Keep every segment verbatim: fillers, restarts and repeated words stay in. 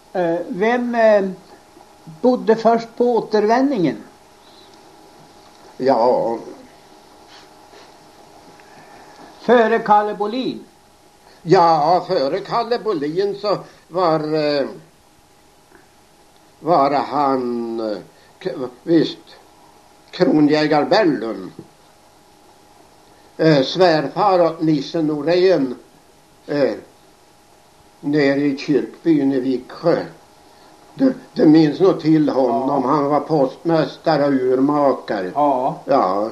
Eh, vem eh, bodde först på återvändningen? Ja. Före Kalle Bolin? Ja, före Kalle Bolin så var, eh, var han eh, k- visst kronjägar Bellum. Eh, svärfar åt Nisse Norén eh, nere i kyrkbyn i Viksjö. Du, du minns nog till honom. Ja. Han var postmästare och urmakare. Ja. Ja.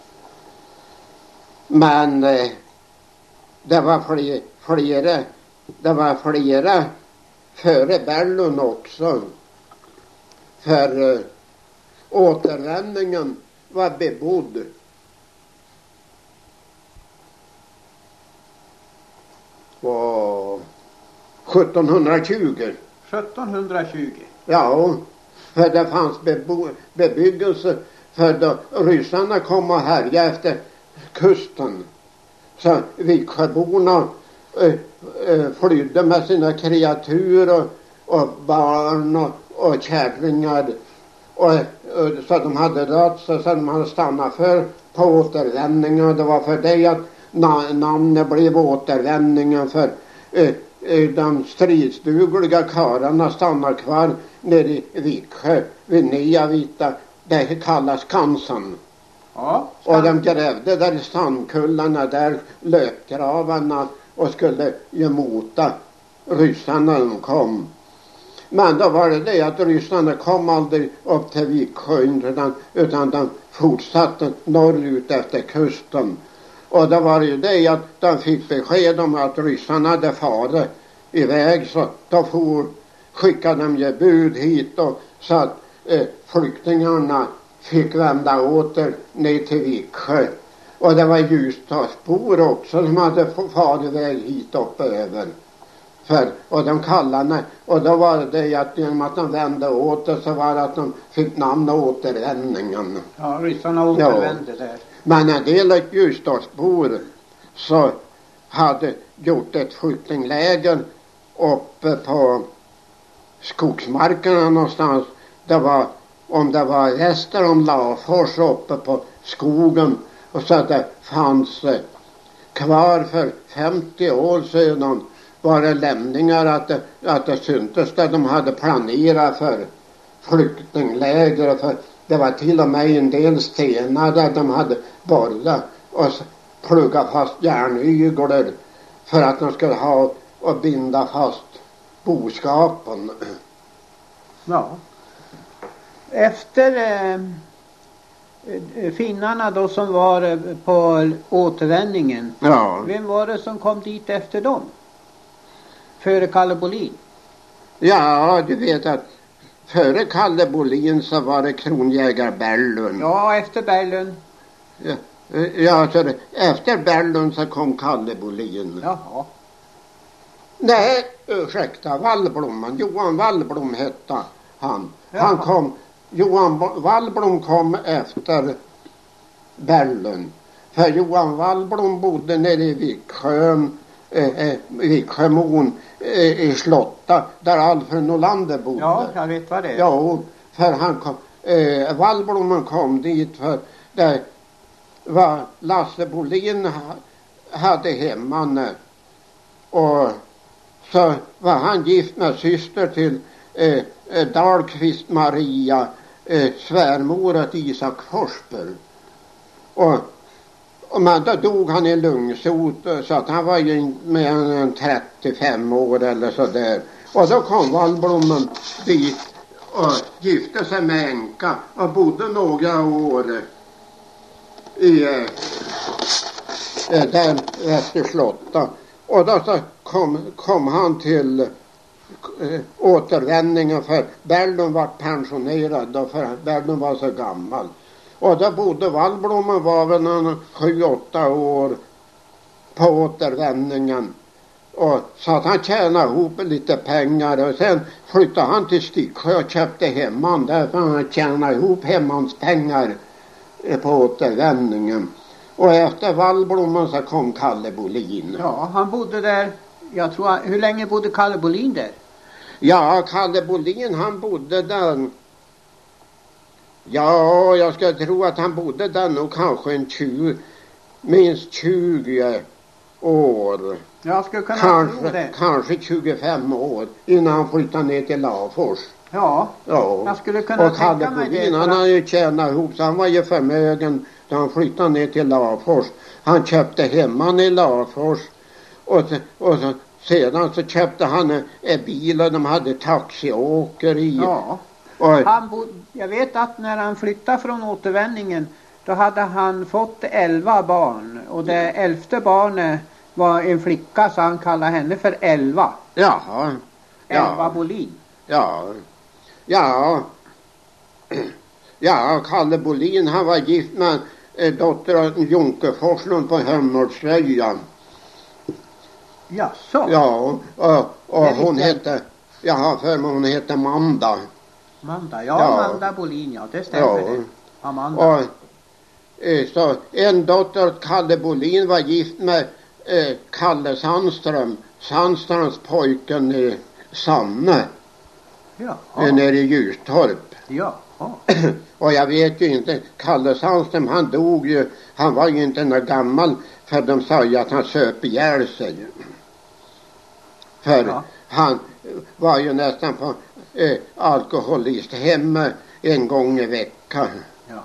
Men eh, det var fler, flera, det var flera före Bellum också. För eh, återvändningen var bebodd. Och sjuttonhundratjugo. sjuttonhundratjugo? Ja, för det fanns bebo- bebyggelse för då ryssarna kom och härjade efter kusten. Så Viksjöborna äh, äh, flydde med sina kreatur och, och barn och, och kärringar. Och, och, så de hade rört sig, så de hade stannat för på återvändningen. Det var för det att na- namnet blev återvändningen, för äh, äh, de stridsdugliga karlarna stannar kvar nere i Viksjö vid Niavita. Det kallas Skansen. Ja, och de grävde där i sandkullarna, där löpgravarna, och skulle ju mota ryssarna när de kom. Men då var det det att ryssarna kom aldrig upp till Viksjön, utan, utan de fortsatte norrut efter kusten. Och då var det ju det att de fick besked om att ryssarna hade farit iväg, så då for, skickade de ju bud hit och så att eh, flyktingarna fick vända åter ner till Viksjö. Och det var Ljusdalsbor också som hade farit iväg hit upp över. För, och de kallade, och då var det att genom att de vände åter så var det att de fick namn återvändningen. Ja, ryssarna återvände ja. Där. Men en del Ljusdalsbor så hade gjort ett flyktingläger uppe på skogsmarkerna någonstans. Det var, om det var väster om Lafors uppe på skogen, och så att det fanns eh, kvar för femtio år sedan var det lämningar att det, att det syntes där de hade planerat för flyktingläger, för det var till och med en del stenar där de hade borrat och pluggat fast järnyglar för att de skulle ha och binda fast boskapen. Ja. Efter eh, finnarna då som var på återvändningen, ja. Vem var det som kom dit efter dem? Före Kalle Bolin? Ja, du vet att före Kalle Bolin så var det kronjägar Bellum. Ja, efter Bellum. Ja, ja så det, efter Bellum så kom Kalle Bolin. Jaha. Nej, ursäkta, Wallblom. Johan Wallblom hette han. Jaha. Han kom, Johan Wallblom kom efter Bellum. För Johan Wallblom bodde nere i Viksjön, eh, eh, Viksjömon eh, i Slotta, där Alfred Nolander bodde. Ja, jag vet vad det är. Ja, för han kom, eh, Wallblom kom dit för det var Lasse Bolin ha, hade hemman, och så var han gift med syster till eh, Dahlqvist Maria, eh, svärmor till Isak Forsberg. Och, och men då dog han i lungsot, så att han var ju med en trettiofem år eller så där. Och då kom Wallblom dit och gifte sig med änka och bodde några år i eh, där efter Slotta. Och då så kom, kom han till äh, återvändningen, för Bellum var pensionerad då, för Bellum var så gammal. Och då bodde Wallblom, var väl en sju åtta år på återvändningen. Och så att han tjänade ihop lite pengar, och sen flyttade han till Sticksjö och köpte hemman där, för han tjänade ihop hemmans pengar på återvändningen. Och efter Wallblom så kom Kalle Bolin. Ja, han bodde där. Jag tror, hur länge bodde Kalle Bolin där? Ja, Kalle Bolin han bodde där. Ja, jag ska tro att han bodde där nog kanske en tjugo, minst tjugo år. Jag skulle kunna kanske, tro det. Kanske tjugofem år innan han flyttade ner till Lafors. Ja, ja. Jag skulle kunna och tänka mig det. Han hade ju tjänat ihop så han var ju förmögen då han flyttade ner till Lafors. Han köpte hemman i Lafors och, och så, sedan så köpte han en, en bil och de hade taxiåker i. Ja. Och, han bod, jag vet att när han flyttade från återvändningen då hade han fått elva barn och det elfte barnet var en flicka så han kallade henne för Elva. Ja. Elva ja. Bolin. Ja. Ja. Ja, Kalle Bolin han var gift med eh, dotter Jonke Forslund på Hömmersröja. Ja, så. Ja, och, och hon lite... hette, ja, för hon hette Manda. Manda, ja, ja. Manda Bolin, ja, det stämmer ja. det. Amanda. Och, eh, så en dotter Kalle Bolin var gift med eh, Kalle Sandström, Sandströms pojken i Sanne. Ja. Eh, nere i Ljustorp. Ja. Och jag vet ju inte, Kalle Sandström han dog ju, han var ju inte någon gammal för de sa ju att han söp ihjäl sig. För ja. Han var ju nästan på eh, alkoholist hemma en gång i veckan. Ja.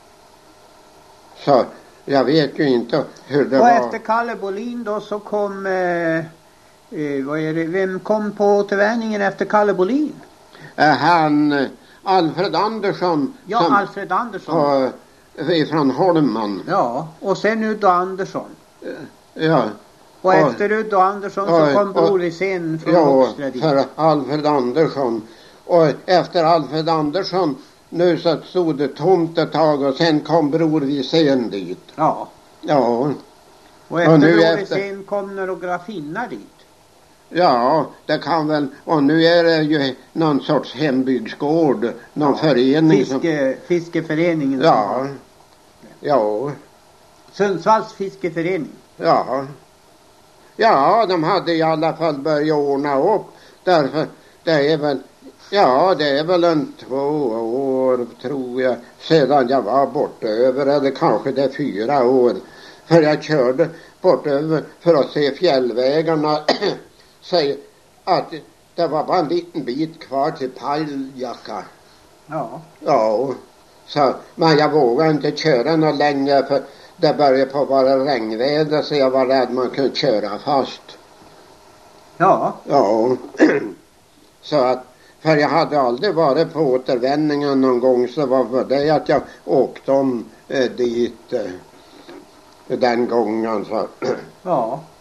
Så jag vet ju inte hur det och var. Och efter Kalle Bolin då så kom, eh, eh, vad är det, vem kom på återvändningen efter Kalle Bolin? Eh, han, Alfred Andersson. Ja, som, Alfred Andersson. På, från Holman. Ja, och sen Udo Andersson. Eh, ja. Och, och efter Udo Andersson och, så kom Bror Wisén från Håksträdd. Ja, för Alfred Andersson. Och efter Alfred Andersson nu så stod det tomt ett tag och sen kom Bror Wisén dit. Ja. Ja. Och efter Bror Wisén efter... kom några finnar dit. Ja, det kan väl. Och nu är det ju någon sorts hembygdsgård. Någon ja. förening. Fiske, som... Fiskeföreningen. Ja. Som... Ja. Sundsvalls fiskeförening. Ja. Ja, de hade i alla fall börjat ordna upp. Därför det är väl, ja det är väl en två år tror jag sedan jag var borta över. Eller kanske det är fyra år. För jag körde bort över för att se fjällvägarna. Säg att det var bara en liten bit kvar till Paljaka. Ja. Ja. Så, men jag vågade inte köra något längre för det började på vara regnväder så jag var rädd man kunde köra fast. Ja. Ja. Så att, för jag hade aldrig varit på återvändningen någon gång så var det att jag åkte om eh, dit eh, den gången så. Ja.